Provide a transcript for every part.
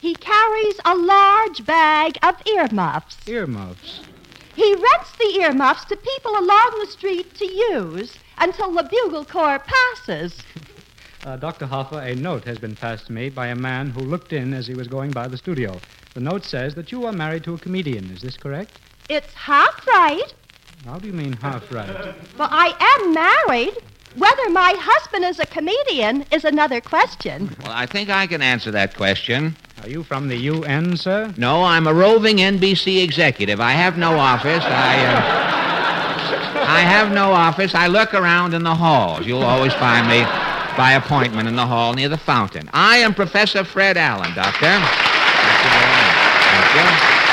he carries a large bag of earmuffs. Earmuffs? He rents the earmuffs to people along the street to use until the Bugle Corps passes. Dr. Hoffer, a note has been passed to me by a man who looked in as he was going by the studio. The note says that you are married to a comedian. Is this correct? It's half right. How do you mean half right? But I am married. Whether my husband is a comedian is another question. Well, I think I can answer that question. Are you from the UN, sir? No, I'm a roving NBC executive. I have no office. I have no office. I lurk around in the halls. You'll always find me by appointment in the hall near the fountain. I am Professor Fred Allen, Doctor. Thank you very much. Thank you.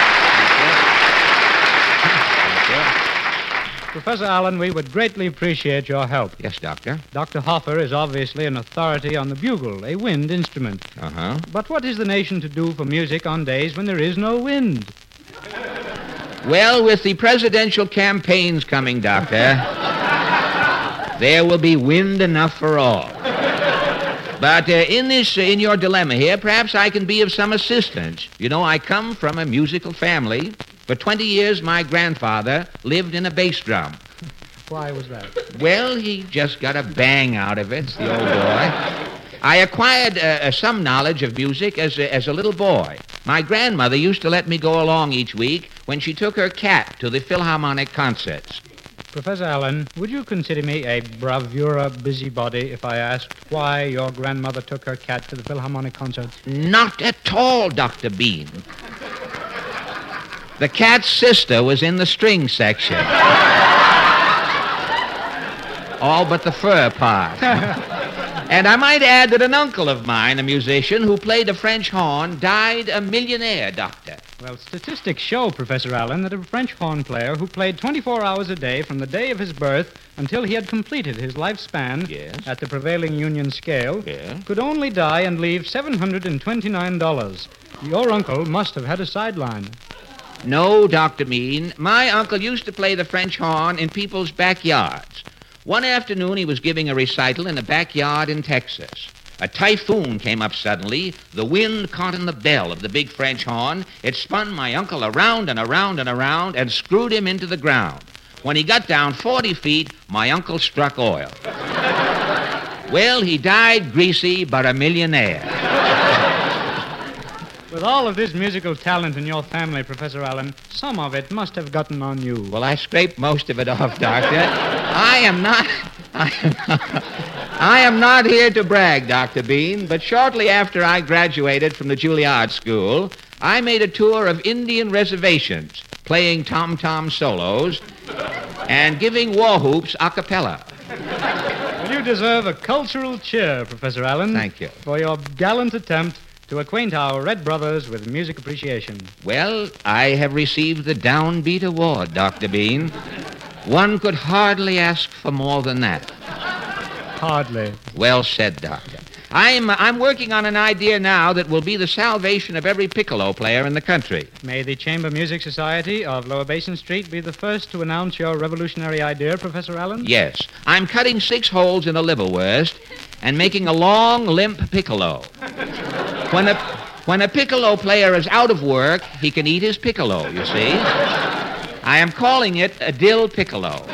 Professor Allen, we would greatly appreciate your help. Yes, Doctor. Dr. Hoffer is obviously an authority on the bugle, a wind instrument. Uh-huh. But what is the nation to do for music on days when there is no wind? Well, with the presidential campaigns coming, Doctor, there will be wind enough for all. But in your dilemma here, perhaps I can be of some assistance. You know, I come from a musical family. For 20 years, my grandfather lived in a bass drum. Why was that? Well, he just got a bang out of it, the old boy. I acquired some knowledge of music as a little boy. My grandmother used to let me go along each week when she took her cat to the Philharmonic concerts. Professor Allen, would you consider me a bravura busybody if I asked why your grandmother took her cat to the Philharmonic concerts? Not at all, Dr. Bean. The cat's sister was in the string section. All but the fur part. And I might add that an uncle of mine, a musician who played a French horn, died a millionaire, Doctor. Well, statistics show, Professor Allen, that a French horn player who played 24 hours a day from the day of his birth until he had completed his lifespan at the prevailing union scale could only die and leave $729. Your uncle must have had a sideline. No, Dr. Bean. My uncle used to play the French horn in people's backyards. One afternoon, he was giving a recital in a backyard in Texas. A typhoon came up suddenly. The wind caught in the bell of the big French horn. It spun my uncle around and around and around and screwed him into the ground. When he got down 40 feet, my uncle struck oil. Well, he died greasy, but a millionaire. With all of this musical talent in your family, Professor Allen, some of it must have gotten on you. Well, I scraped most of it off, Doctor. I am not here to brag, Dr. Bean, but shortly after I graduated from the Juilliard School, I made a tour of Indian reservations, playing tom-tom solos and giving war whoops a cappella. Well, you deserve a cultural cheer, Professor Allen. Thank you. For your gallant attempt to acquaint our Red Brothers with music appreciation. Well, I have received the Downbeat Award, Dr. Bean. One could hardly ask for more than that. Hardly. Well said, Doctor. I'm working on an idea now that will be the salvation of every piccolo player in the country. May the Chamber Music Society of Lower Basin Street be the first to announce your revolutionary idea, Professor Allen? Yes. I'm cutting 6 holes in a liverwurst and making a long, limp piccolo. When a piccolo player is out of work, he can eat his piccolo, you see. I am calling it a dill piccolo.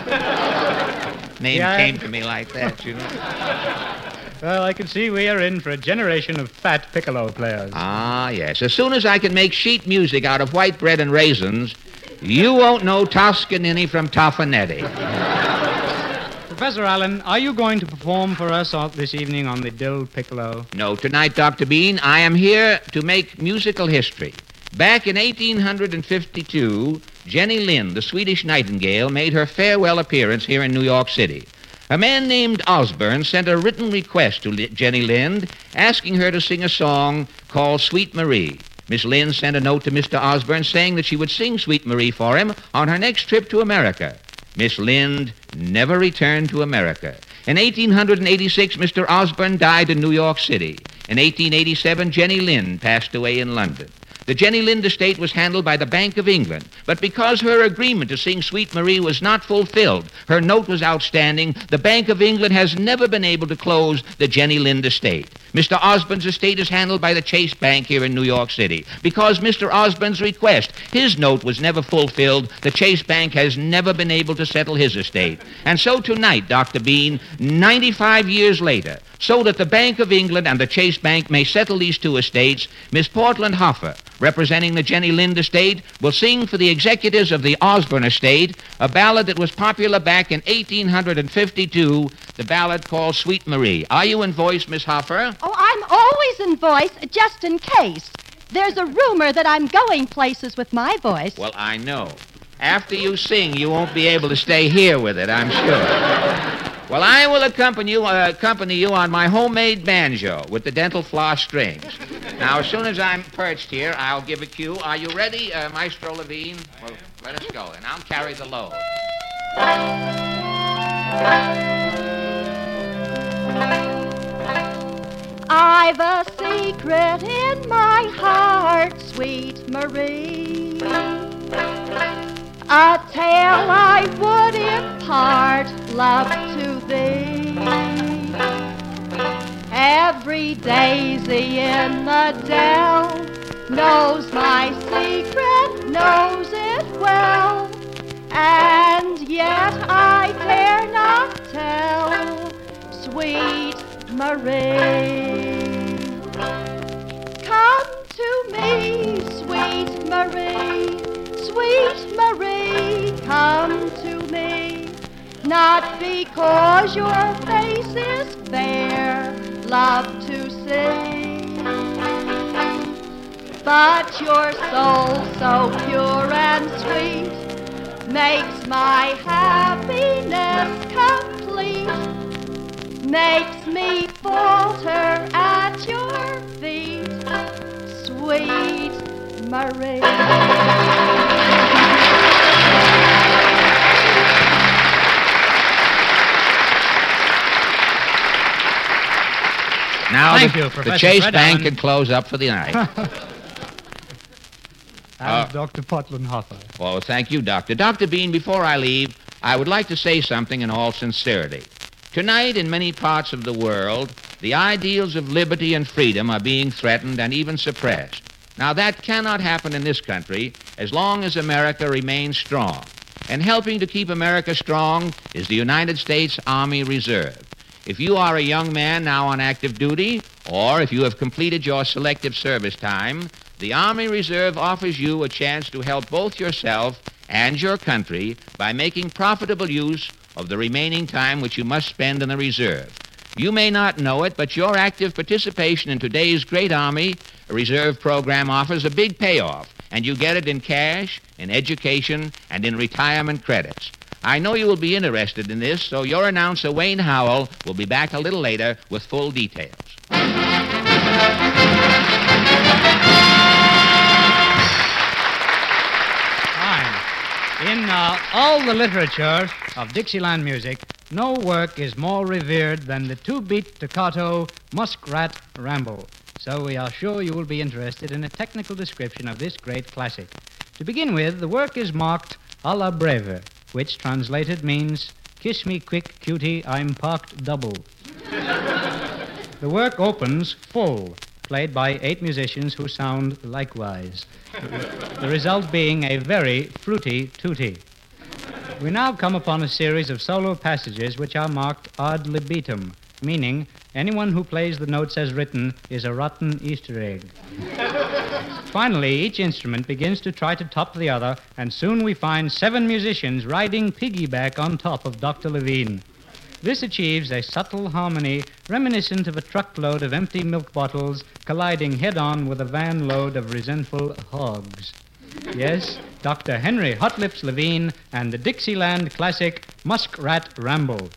Name came to me like that, you know. Well, I can see we are in for a generation of fat piccolo players. Ah, yes. As soon as I can make sheet music out of white bread and raisins, you won't know Toscanini from Toffanetti. Professor Allen, are you going to perform for us this evening on the dill piccolo? No, tonight, Dr. Bean, I am here to make musical history. Back in 1852, Jenny Lind, the Swedish nightingale, made her farewell appearance here in New York City. A man named Osborne sent a written request to Jenny Lind asking her to sing a song called Sweet Marie. Miss Lind sent a note to Mr. Osborne saying that she would sing Sweet Marie for him on her next trip to America. Miss Lind never returned to America. In 1886, Mr. Osborne died in New York City. In 1887, Jenny Lind passed away in London. The Jenny Lind estate was handled by the Bank of England, but because her agreement to sing Sweet Marie was not fulfilled, her note was outstanding, the Bank of England has never been able to close the Jenny Lind estate. Mr. Osborne's estate is handled by the Chase Bank here in New York City. Because Mr. Osborne's request, his note was never fulfilled, the Chase Bank has never been able to settle his estate. And so tonight, Dr. Bean, 95 years later, so that the Bank of England and the Chase Bank may settle these two estates, Miss Portland Hoffer, representing the Jenny Lind estate, will sing for the executors of the Osborne estate a ballad that was popular back in 1852, the ballad called Sweet Marie. Are you in voice, Miss Hoffer? Oh, I'm always in voice, just in case. There's a rumor that I'm going places with my voice. Well, I know. After you sing, you won't be able to stay here with it, I'm sure. Well, I will accompany you on my homemade banjo with the dental floss strings. Now, as soon as I'm perched here, I'll give a cue. Are you ready, Maestro Levine? Well, let us go, and I'll carry the load. I've a secret in my heart, sweet Marie, a tale I would impart, love, to thee. Every daisy in the dell knows my secret, knows it well, and yet I dare not tell, sweet Marie. Come to me, sweet Marie, sweet Marie, come to me. Not because your face is fair, love to see, but your soul so pure and sweet makes my happiness complete, makes me falter at your feet, sweet Marie. Now Thank you, the Professor Chase Fred Bank Allen. can close up for the night. And Dr. Portland Hoffer. Oh, thank you, Doctor. Dr. Bean, before I leave, I would like to say something in all sincerity. Tonight, in many parts of the world, the ideals of liberty and freedom are being threatened and even suppressed. Now, that cannot happen in this country as long as America remains strong. And helping to keep America strong is the United States Army Reserve. If you are a young man now on active duty, or if you have completed your selective service time, the Army Reserve offers you a chance to help both yourself and your country by making profitable use of the remaining time which you must spend in the reserve. You may not know it, but your active participation in today's great Army Reserve program offers a big payoff, and you get it in cash, in education, and in retirement credits. I know you will be interested in this, so your announcer, Wayne Howell, will be back a little later with full details. In all the literature of Dixieland music, no work is more revered than the two-beat staccato Muskrat Ramble. So we are sure you will be interested in a technical description of this great classic. To begin with, the work is marked a la breve, which translated means, kiss me quick, cutie, I'm parked double. The work opens full, played by 8 musicians who sound likewise. The result being a very fruity tooty. We now come upon a series of solo passages which are marked ad libitum, meaning anyone who plays the notes as written is a rotten Easter egg. Finally, each instrument begins to try to top the other, and soon we find 7 musicians riding piggyback on top of Dr. Levine. This achieves a subtle harmony reminiscent of a truckload of empty milk bottles colliding head-on with a van load of resentful hogs. Yes, Dr. Henry Hotlips Levine and the Dixieland classic Muskrat Ramble.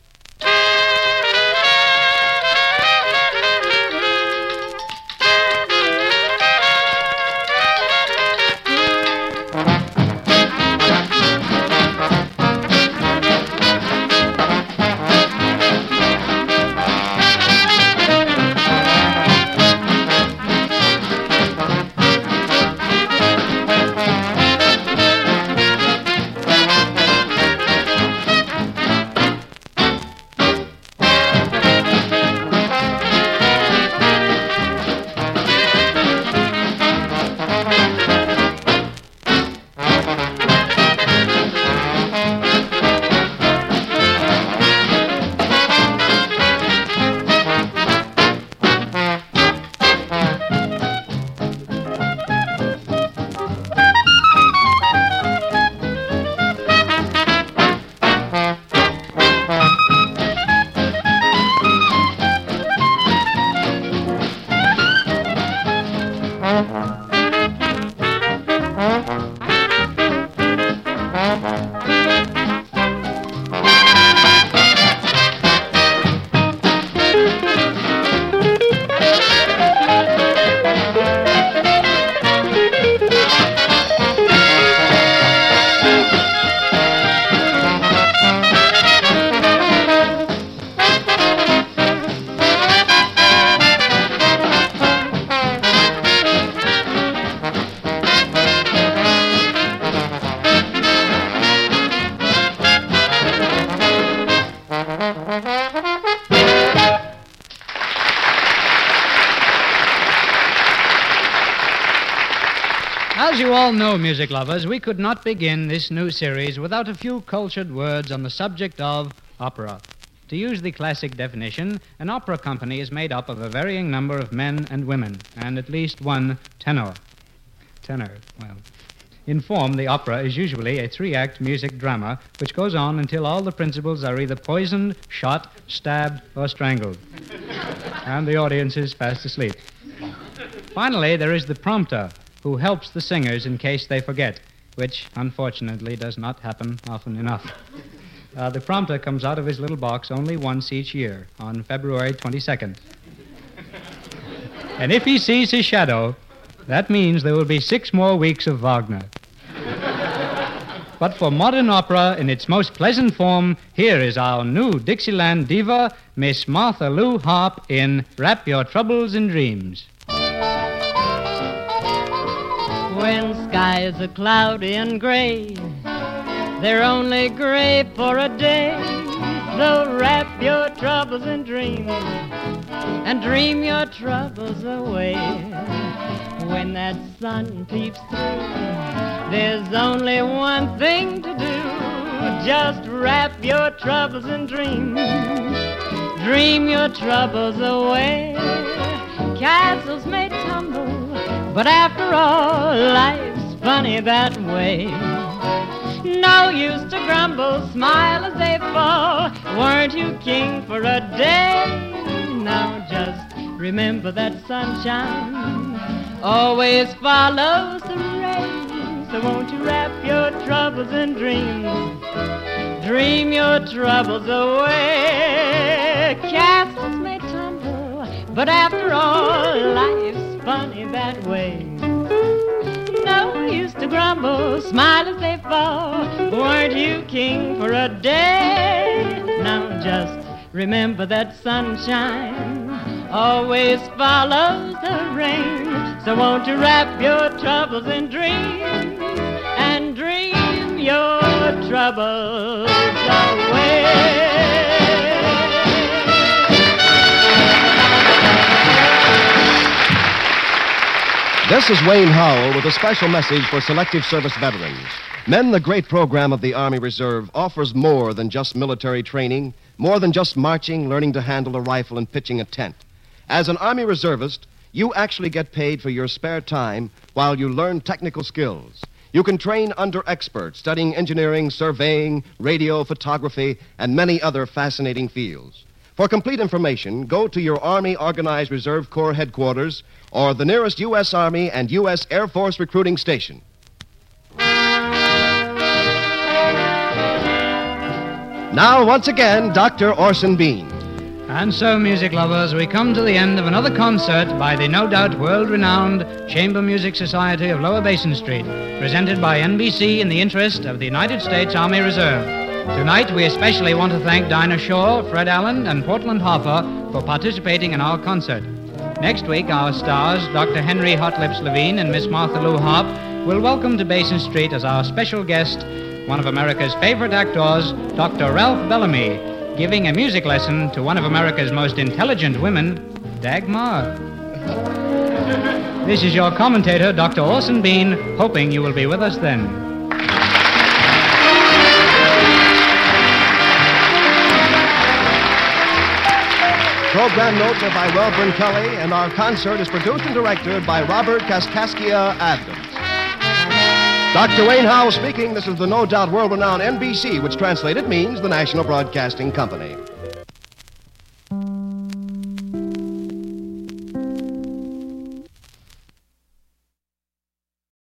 As you all know, music lovers, we could not begin this new series without a few cultured words on the subject of opera. To use the classic definition, an opera company is made up of a varying number of men and women, and at least one tenor. In form, the opera is usually a 3-act music drama which goes on until all the principals are either poisoned, shot, stabbed, or strangled. And the audience is fast asleep. Finally, there is the prompter, who helps the singers in case they forget, which, unfortunately, does not happen often enough. The prompter comes out of his little box only once each year, on February 22nd. And if he sees his shadow, that means there will be 6 more weeks of Wagner. But for modern opera in its most pleasant form, here is our new Dixieland diva, Miss Martha Lou Harp, in Wrap Your Troubles in Dreams. When skies are cloudy and gray, they're only gray for a day. So wrap your troubles in dreams and dream your troubles away. When that sun peeps through, there's only one thing to do. Just wrap your troubles in dreams. Dream your troubles away. Castles may tumble, but after all, life's funny that way. No use to grumble, smile as they fall. Weren't you king for a day? Now just remember that sunshine always follows the rain. So won't you wrap your troubles in dreams? Dream your troubles away. Castles may tumble, but after all, life's funny that way. No use to grumble, smile as they fall. Weren't you king for a day? Now just remember that sunshine always follows the rain. So won't you wrap your troubles in dreams and dream your troubles away? This is Wayne Howell with a special message for Selective Service veterans. Men, the great program of the Army Reserve offers more than just military training, more than just marching, learning to handle a rifle, and pitching a tent. As an Army Reservist, you actually get paid for your spare time while you learn technical skills. You can train under experts studying engineering, surveying, radio, photography, and many other fascinating fields. For complete information, go to your Army Organized Reserve Corps headquarters or the nearest U.S. Army and U.S. Air Force recruiting station. Now, once again, Dr. Orson Bean. And so, music lovers, we come to the end of another concert by the no doubt world-renowned Chamber Music Society of Lower Basin Street, presented by NBC in the interest of the United States Army Reserve. Tonight, we especially want to thank Dinah Shore, Fred Allen, and Portland Hoffa for participating in our concert. Next week, our stars, Dr. Henry Hotlips Levine and Miss Martha Lou Harp, will welcome to Basin Street as our special guest one of America's favorite actors, Dr. Ralph Bellamy, giving a music lesson to one of America's most intelligent women, Dagmar. This is your commentator, Dr. Orson Bean, hoping you will be with us then. Program notes are by Welburn Kelly, and our concert is produced and directed by Robert Kaskaskia Adams. Dr. Wayne Howell speaking. This is the no doubt world-renowned NBC, which translated means the National Broadcasting Company.